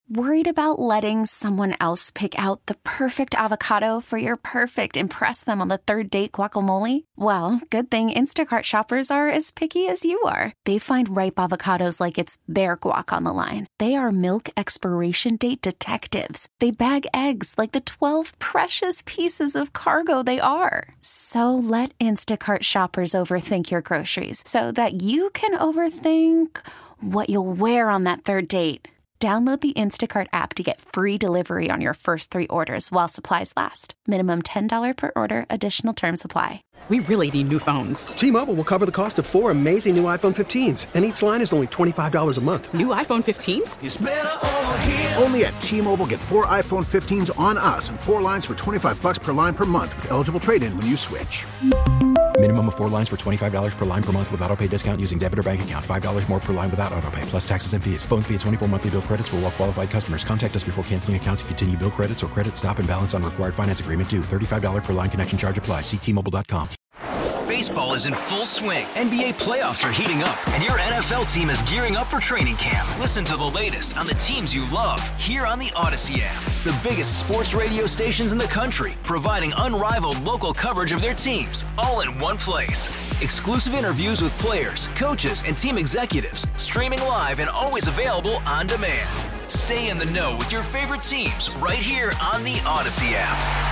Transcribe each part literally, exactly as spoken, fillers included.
Worried about letting someone else pick out the perfect avocado for your perfect impress them on the third date guacamole? Well, good thing Instacart shoppers are as picky as you are. They find ripe avocados like it's their guac on the line. They are milk expiration date detectives. They bag eggs like the twelve precious pieces of cargo they are. So let Instacart shoppers overthink your groceries so that you can overthink what you'll wear on that third date. Download the Instacart app to get free delivery on your first three orders while supplies last. Minimum ten dollars per order. Additional terms apply. We really need new phones. T-Mobile will cover the cost of four amazing new iPhone fifteens, and each line is only twenty-five dollars a month. New iPhone fifteens? It's better over here. Only at T-Mobile, get four iPhone fifteens on us and four lines for twenty-five dollars per line per month with eligible trade-in when you switch. Minimum of four lines for twenty-five dollars per line per month with autopay discount using debit or bank account. five dollars more per line without autopay, plus taxes and fees. Phone fee at twenty-four monthly bill credits for well-qualified customers. Contact us before canceling account to continue bill credits or credit stop and balance on required finance agreement due. thirty-five dollars per line connection charge applies. See T Mobile dot com. Baseball is in full swing. N B A playoffs are heating up, and your N F L team is gearing up for training camp. Listen to the latest on the teams you love here on the Odyssey app. The biggest sports radio stations in the country, providing unrivaled local coverage of their teams, all in one place. Exclusive interviews with players, coaches, and team executives, streaming live and always available on demand. Stay in the know with your favorite teams right here on the Odyssey app.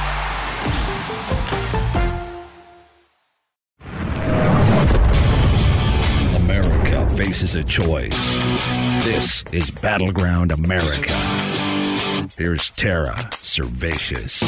America faces a choice. This is Battleground America. Here's Tara Servatius.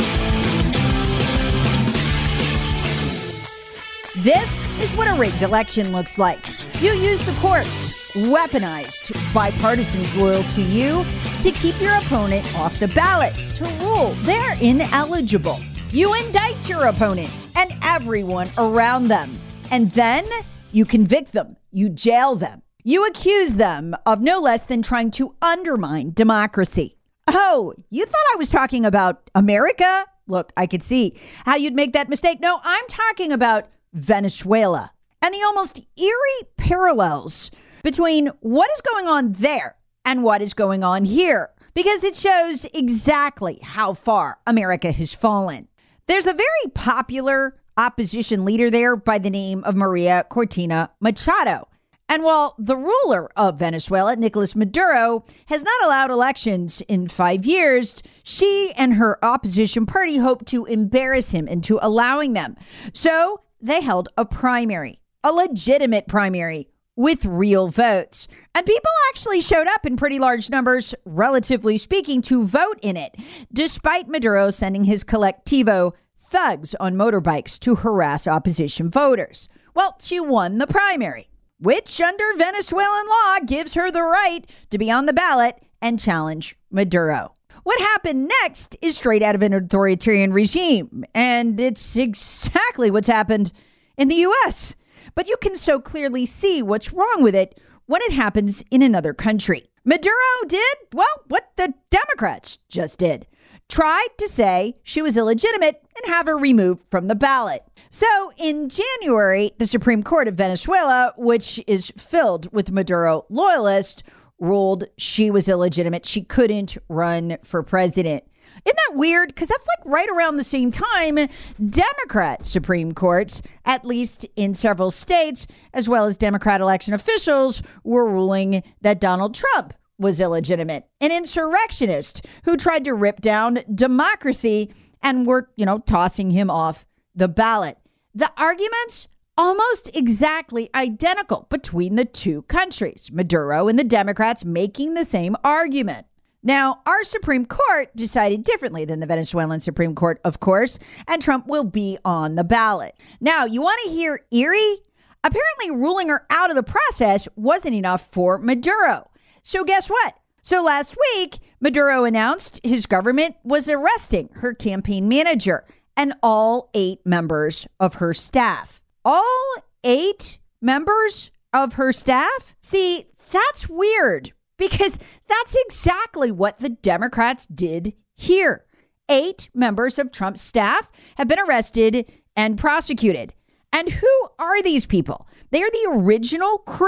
This is what a rigged election looks like. You use the courts, weaponized bipartisans loyal to you, to keep your opponent off the ballot, to rule they're ineligible. You indict your opponent and everyone around them. And then you convict them. You jail them. You accuse them of no less than trying to undermine democracy. Oh, you thought I was talking about America? Look, I could see how you'd make that mistake. No, I'm talking about Venezuela and the almost eerie parallels between what is going on there and what is going on here, because it shows exactly how far America has fallen. There's a very popular opposition leader there by the name of Maria Cortina Machado. And while the ruler of Venezuela, Nicolas Maduro, has not allowed elections in five years, she and her opposition party hope to embarrass him into allowing them. So they held a primary, a legitimate primary with real votes. And people actually showed up in pretty large numbers, relatively speaking, to vote in it, despite Maduro sending his colectivo thugs on motorbikes to harass opposition voters. Well, she won the primary, which under Venezuelan law gives her the right to be on the ballot and challenge Maduro. What happened next is straight out of an authoritarian regime, and it's exactly what's happened in the U S. But you can so clearly see what's wrong with it when it happens in another country. Maduro did, well, what the Democrats just did. Tried to say she was illegitimate and have her removed from the ballot. So in January, the Supreme Court of Venezuela, which is filled with Maduro loyalists, ruled she was illegitimate. She couldn't run for president. Isn't that weird? Because that's like right around the same time Democrat Supreme Courts, at least in several states, as well as Democrat election officials, were ruling that Donald Trump was illegitimate, an insurrectionist who tried to rip down democracy, and were, you know, tossing him off the ballot. The arguments almost exactly identical between the two countries, Maduro and the Democrats making the same argument. Now, our Supreme Court decided differently than the Venezuelan Supreme Court, of course, and Trump will be on the ballot. Now, you want to hear eerie? Apparently, ruling her out of the process wasn't enough for Maduro. So guess what? So last week, Maduro announced his government was arresting her campaign manager and all eight members of her staff. All eight members of her staff? See, that's weird because that's exactly what the Democrats did here. Eight members of Trump's staff have been arrested and prosecuted. And who are these people? They are the original crew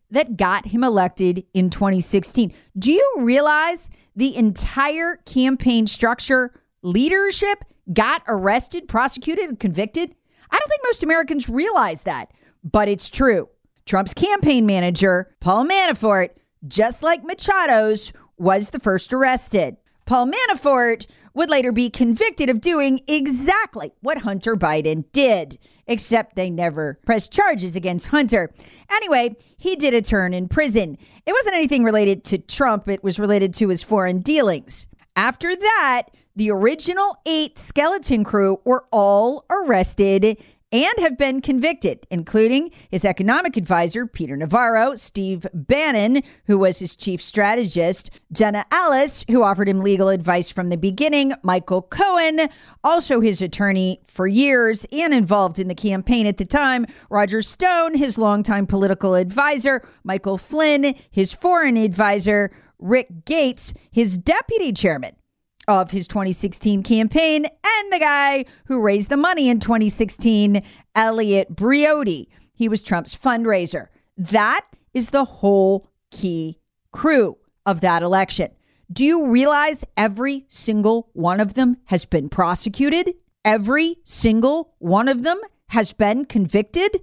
that got him elected in twenty sixteen. Do you realize the entire campaign structure, leadership, got arrested, prosecuted, and convicted? I don't think most Americans realize that, but it's true. Trump's campaign manager, Paul Manafort, just like Machado's, was the first arrested. Paul Manafort would later be convicted of doing exactly what Hunter Biden did, except they never pressed charges against Hunter. Anyway, he did a turn in prison. It wasn't anything related to Trump. It was related to his foreign dealings. After that, the original eight skeleton crew were all arrested and have been convicted, including his economic advisor, Peter Navarro, Steve Bannon, who was his chief strategist, Jenna Ellis, who offered him legal advice from the beginning, Michael Cohen, also his attorney for years and involved in the campaign at the time, Roger Stone, his longtime political advisor, Michael Flynn, his foreign advisor, Rick Gates, his deputy chairman of his twenty sixteen campaign, and the guy who raised the money in twenty sixteen, Elliot Briotti. He was Trump's fundraiser. That is the whole key crew of that election. Do you realize every single one of them has been prosecuted? Every single one of them has been convicted?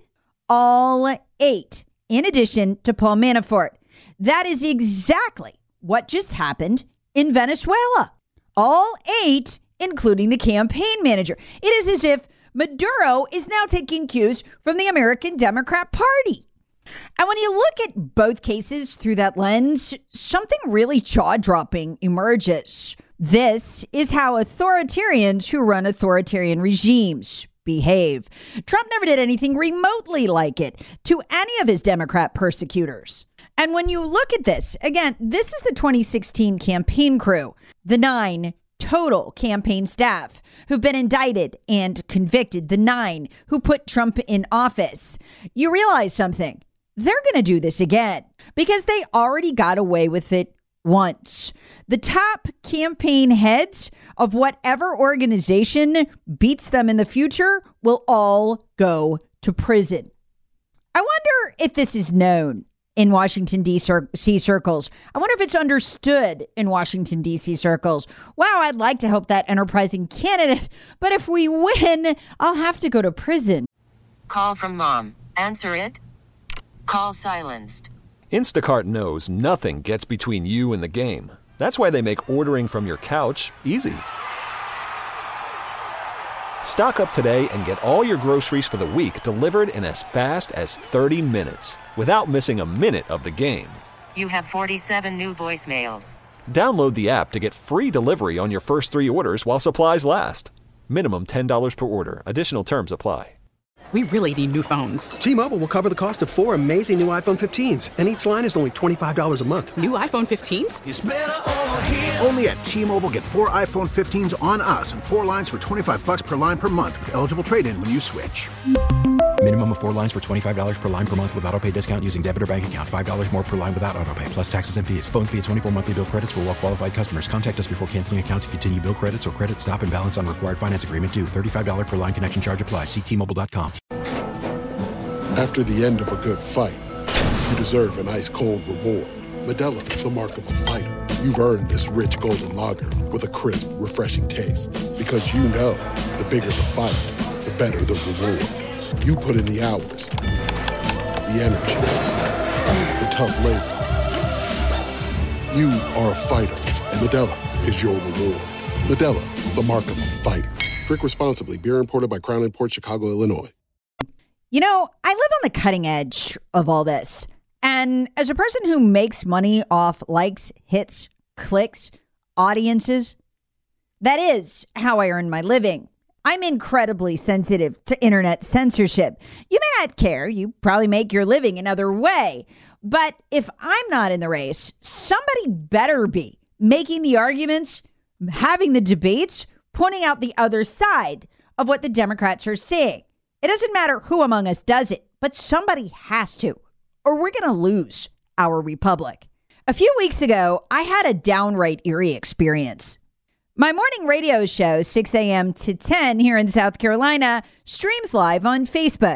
All eight, in addition to Paul Manafort. That is exactly what just happened in Venezuela. All eight, including the campaign manager. It is as if Maduro is now taking cues from the American Democrat Party. And when you look at both cases through that lens, something really jaw-dropping emerges. This is how authoritarians who run authoritarian regimes behave. Trump never did anything remotely like it to any of his Democrat persecutors. And when you look at this, again, this is the twenty sixteen campaign crew, the nine total campaign staff who've been indicted and convicted, the nine who put Trump in office. You realize something. They're going to do this again because they already got away with it once. The top campaign heads of whatever organization beats them in the future will all go to prison. I wonder if this is known in Washington, D C circles. I wonder if it's understood in Washington, D C circles. Wow, I'd like to help that enterprising candidate, but if we win, I'll have to go to prison. Call from mom. Answer it. Call silenced. Instacart knows nothing gets between you and the game. That's why they make ordering from your couch easy. Stock up today and get all your groceries for the week delivered in as fast as thirty minutes without missing a minute of the game. You have forty-seven new voicemails. Download the app to get free delivery on your first three orders while supplies last. Minimum ten dollars per order. Additional terms apply. We really need new phones. T-Mobile will cover the cost of four amazing new iPhone fifteens, and each line is only twenty-five dollars a month. New iPhone fifteens? It's better over here. Only at T-Mobile, get four iPhone fifteens on us and four lines for twenty-five bucks per line per month with eligible trade-in when you switch. Minimum of four lines for twenty-five dollars per line per month with autopay discount using debit or bank account. five dollars more per line without autopay, plus taxes and fees. Phone fee at twenty-four monthly bill credits for well-qualified customers. Contact us before canceling account to continue bill credits or credit stop and balance on required finance agreement due. thirty-five dollars per line connection charge applies. See T Mobile dot com. After the end of a good fight, you deserve an ice-cold reward. Modelo is the mark of a fighter. You've earned this rich golden lager with a crisp, refreshing taste. Because you know, the bigger the fight, the better the reward. You put in the hours, the energy, the tough labor. You are a fighter, and Modelo is your reward. Modelo, the mark of a fighter. Drink responsibly. Beer imported by Crown Imports, Chicago, Illinois. You know, I live on the cutting edge of all this. And as a person who makes money off likes, hits, clicks, audiences, that is how I earn my living. I'm incredibly sensitive to internet censorship. You may not care. You probably make your living another way. But if I'm not in the race, somebody better be making the arguments, having the debates, pointing out the other side of what the Democrats are saying. It doesn't matter who among us does it, but somebody has to, or we're going to lose our republic. A few weeks ago, I had a downright eerie experience. My morning radio show, six a.m. to ten here in South Carolina, streams live on Facebook.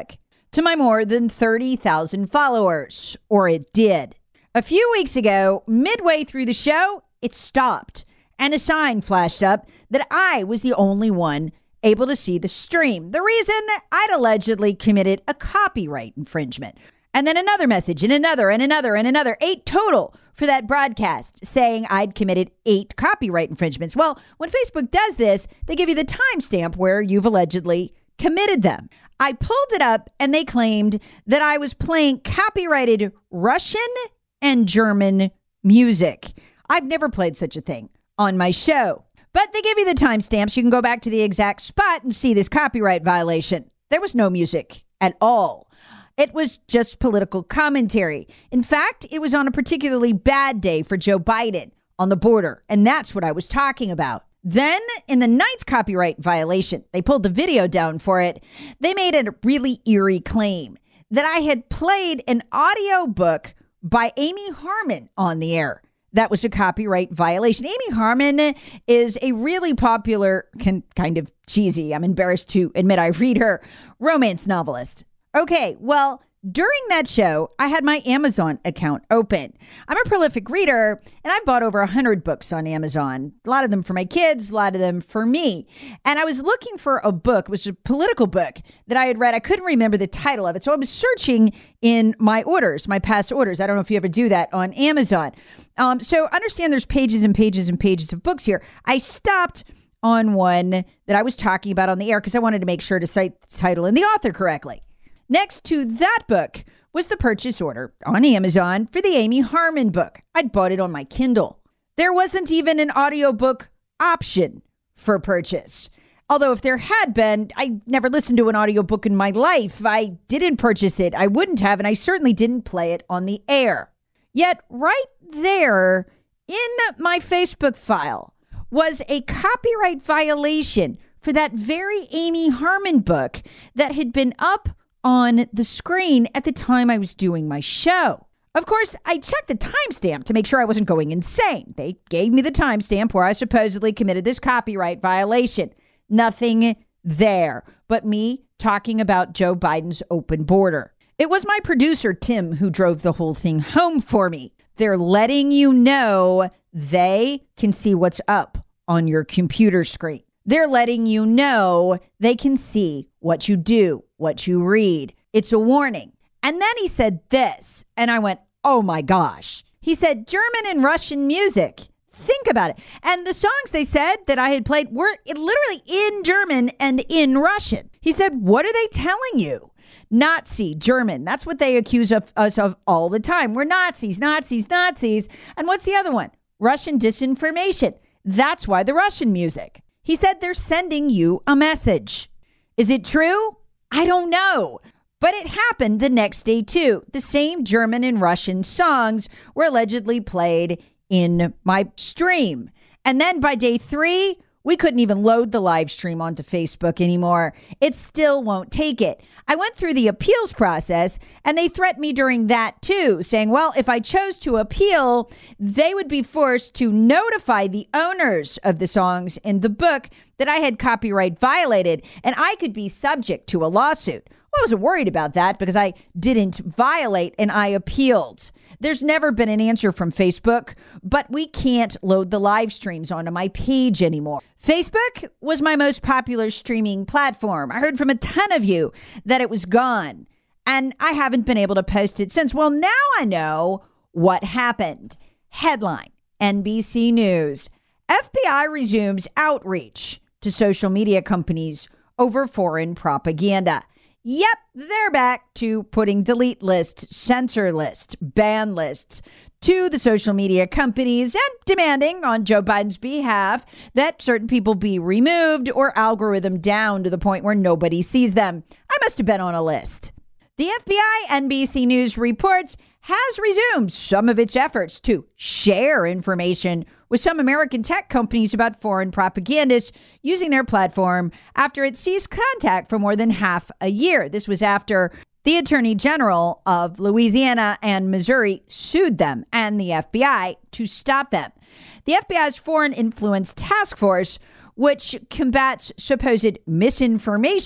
to my more than thirty thousand followers, or it did. A few weeks ago, midway through the show, it stopped, and a sign flashed up that I was the only one able to see the stream. The reason, I'd allegedly committed a copyright infringement. And then another message, and another, and another, and another, eight total for that broadcast saying I'd committed eight copyright infringements. Well, when Facebook does this, they give you the timestamp where you've allegedly committed them. I pulled it up, and they claimed that I was playing copyrighted Russian and German music. I've never played such a thing on my show. But they give you the timestamps. You can go back to the exact spot and see this copyright violation. There was no music at all. It was just political commentary. In fact, it was on a particularly bad day for Joe Biden on the border, and that's what I was talking about. Then, in the ninth copyright violation, they pulled the video down for it. They made a really eerie claim that I had played an audio book by Amy Harmon on the air. That was a copyright violation. Amy Harmon is a really popular, can, kind of cheesy, I'm embarrassed to admit I read her, romance novelist. Okay, well, during that show, I had my Amazon account open. I'm a prolific reader, and I bought over one hundred books on Amazon. A lot of them for my kids, a lot of them for me. And I was looking for a book. It was a political book that I had read. I couldn't remember the title of it. So I was searching in my orders, my past orders. I don't know if you ever do that on Amazon. Um, so understand there's pages and pages and pages of books here. I stopped on one that I was talking about on the air because I wanted to make sure to cite the title and the author correctly. Next to that book was the purchase order on Amazon for the Amy Harmon book. I'd bought it on my Kindle. There wasn't even an audiobook option for purchase. Although if there had been, I never listened to an audiobook in my life. I didn't purchase it. I wouldn't have, and I certainly didn't play it on the air. Yet right there in my Facebook file was a copyright violation for that very Amy Harmon book that had been up on the screen at the time I was doing my show. Of course, I checked the timestamp to make sure I wasn't going insane. They gave me the timestamp where I supposedly committed this copyright violation. Nothing there but me talking about Joe Biden's open border. It was my producer, Tim, who drove the whole thing home for me. They're letting you know they can see what's up on your computer screen. They're letting you know they can see what you do, what you read. It's a warning. And then he said this, and I went, oh my gosh. He said German and Russian music. Think about it. And the songs they said that I had played were literally in German and in Russian. He said, what are they telling you? Nazi, German. That's what they accuse of us of all the time. We're Nazis, Nazis, Nazis. And what's the other one? Russian disinformation. That's why the Russian music. He said they're sending you a message. Is it true? I don't know. But it happened the next day, too. The same German and Russian songs were allegedly played in my stream. And then by day three, we couldn't even load the live stream onto Facebook anymore. It still won't take it. I went through the appeals process, and they threatened me during that, too, saying, well, if I chose to appeal, they would be forced to notify the owners of the songs in the book that I had copyright violated, and I could be subject to a lawsuit. Well, I wasn't worried about that because I didn't violate and I appealed. There's never been an answer from Facebook, but we can't load the live streams onto my page anymore. Facebook was my most popular streaming platform. I heard from a ton of you that it was gone, and I haven't been able to post it since. Well, now I know what happened. Headline, N B C News. F B I resumes outreach to social media companies over foreign propaganda. Yep, they're back to putting delete lists, censor lists, ban lists to the social media companies and demanding on Joe Biden's behalf that certain people be removed or algorithm down to the point where nobody sees them. I must have been on a list. The F B I, N B C News reports, has resumed some of its efforts to share information with some American tech companies about foreign propagandists using their platform after it ceased contact for more than half a year. This was after the Attorney General of Louisiana and Missouri sued them and the F B I to stop them. The F B I's Foreign Influence Task Force, which combats supposed misinformation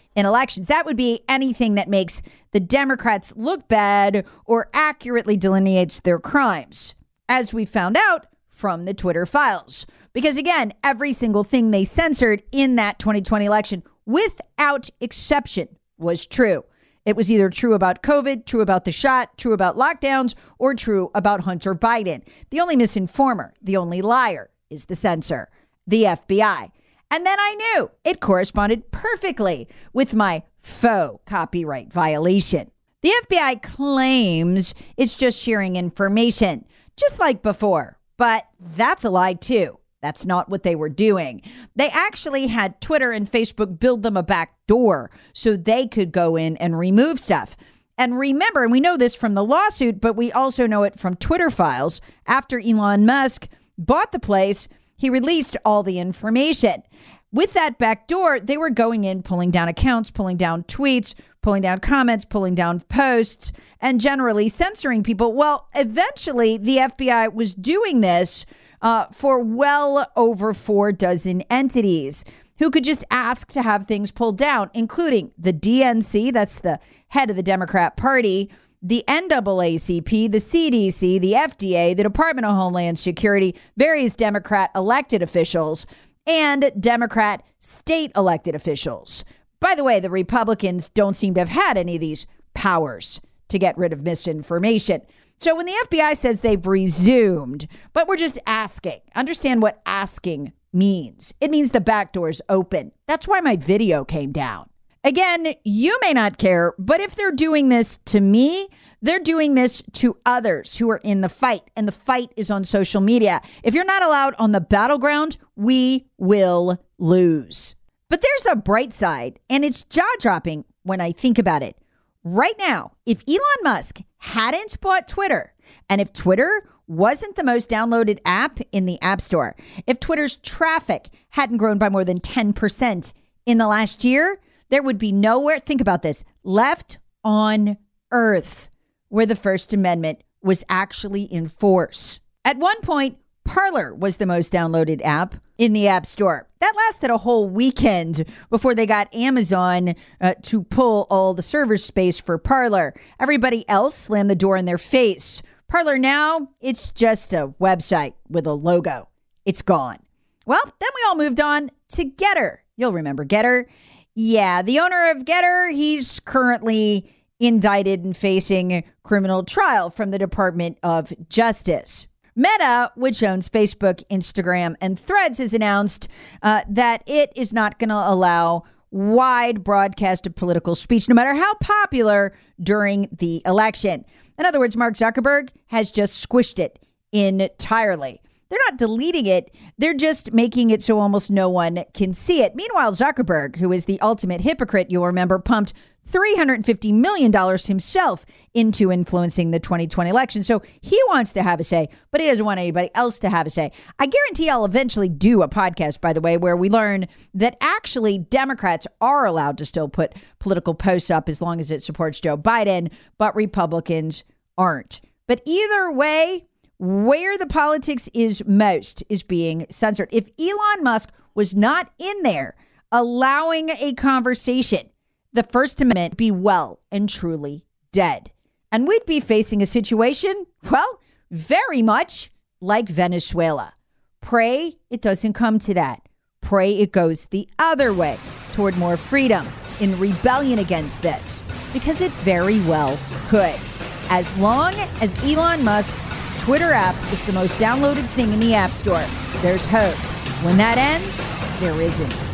in elections. That would be anything that makes the Democrats look bad or accurately delineates their crimes, as we found out from the Twitter files. Because again, every single thing they censored in that twenty twenty election, without exception, was true. It was either true about COVID, true about the shot, true about lockdowns, or true about Hunter Biden. The only misinformer, the only liar, is the censor, the F B I. And then I knew it corresponded perfectly with my faux copyright violation. The F B I claims it's just sharing information, just like before. But that's a lie, too. That's not what they were doing. They actually had Twitter and Facebook build them a back door so they could go in and remove stuff. And remember, and we know this from the lawsuit, but we also know it from Twitter files. After Elon Musk bought the place, he released all the information. With that back door, they were going in, pulling down accounts, pulling down tweets, pulling down comments, pulling down posts, and generally censoring people. Well, eventually, the F B I was doing this uh, for well over four dozen entities who could just ask to have things pulled down, including the D N C, that's the head of the Democrat Party, the N double A C P, the C D C, the F D A, the Department of Homeland Security, various Democrat elected officials, and Democrat state elected officials. By the way, the Republicans don't seem to have had any of these powers to get rid of misinformation. So when the F B I says they've resumed, but we're just asking, understand what asking means. It means the back door's open. That's why my video came down. Again, you may not care, but if they're doing this to me, they're doing this to others who are in the fight, and the fight is on social media. If you're not allowed on the battleground, we will lose. But there's a bright side, and it's jaw-dropping when I think about it. Right now, if Elon Musk hadn't bought Twitter, and if Twitter wasn't the most downloaded app in the App Store, if Twitter's traffic hadn't grown by more than ten percent in the last year, there would be nowhere, think about this, left on Earth where the First Amendment was actually in force. At one point, Parler was the most downloaded app in the App Store. That lasted a whole weekend before they got Amazon uh, to pull all the server space for Parler. Everybody else slammed the door in their face. Parler now, it's just a website with a logo. It's gone. Well, then we all moved on to Gettr. You'll remember Gettr. Yeah, the owner of Gettr, he's currently indicted and facing criminal trial from the Department of Justice. Meta, which owns Facebook, Instagram, and Threads, has announced uh, that it is not going to allow wide broadcast of political speech, no matter how popular, during the election. In other words, Mark Zuckerberg has just squished it entirely. They're not deleting it. They're just making it so almost no one can see it. Meanwhile, Zuckerberg, who is the ultimate hypocrite, you'll remember, pumped three hundred fifty million dollars himself into influencing the twenty twenty election. So he wants to have a say, but he doesn't want anybody else to have a say. I guarantee I'll eventually do a podcast, by the way, where we learn that actually Democrats are allowed to still put political posts up as long as it supports Joe Biden, but Republicans aren't. But either way, where the politics is most is being censored. If Elon Musk was not in there allowing a conversation, the First Amendment would be well and truly dead. And we'd be facing a situation, well, very much like Venezuela. Pray it doesn't come to that. Pray it goes the other way, toward more freedom, in rebellion against this, because it very well could. As long as Elon Musk's Twitter app is the most downloaded thing in the App Store, there's hope. When that ends, there isn't.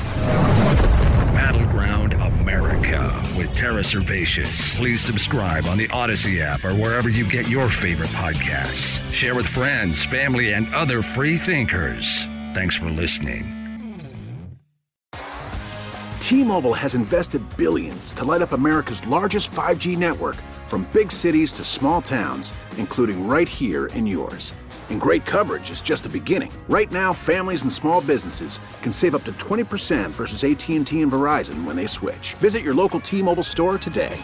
Battleground America with Tara Servatius. Please subscribe on the Odyssey app or wherever you get your favorite podcasts. Share with friends, family, and other free thinkers. Thanks for listening. T-Mobile has invested billions to light up America's largest five G network, from big cities to small towns, including right here in yours. And great coverage is just the beginning. Right now, families and small businesses can save up to twenty percent versus A T and T and Verizon when they switch. Visit your local T-Mobile store today.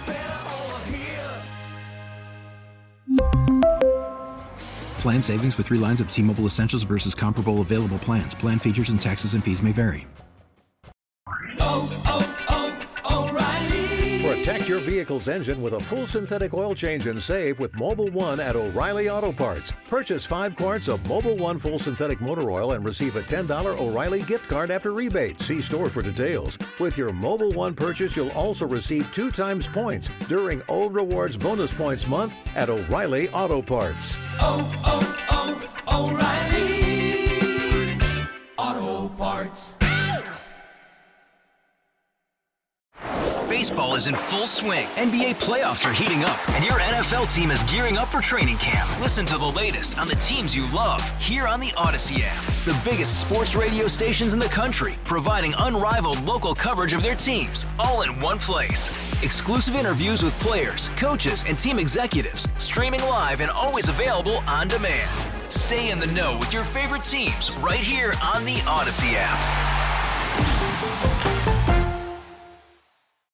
Plan savings with three lines of T-Mobile Essentials versus comparable available plans. Plan features and taxes and fees may vary. Oh, oh, your vehicle's engine with a full synthetic oil change and save with Mobil one at O'Reilly Auto Parts. Purchase five quarts of Mobil one full synthetic motor oil and receive a ten dollars O'Reilly gift card after rebate. See store for details. With your Mobil one purchase, you'll also receive two times points during O Rewards Bonus Points Month at O'Reilly Auto Parts. Oh, oh, oh, O'Reilly Auto Parts. Baseball is in full swing. N B A playoffs are heating up, and your N F L team is gearing up for training camp. Listen to the latest on the teams you love here on the Odyssey app. The biggest sports radio stations in the country, providing unrivaled local coverage of their teams, all in one place. Exclusive interviews with players, coaches, and team executives, streaming live and always available on demand. Stay in the know with your favorite teams right here on the Odyssey app.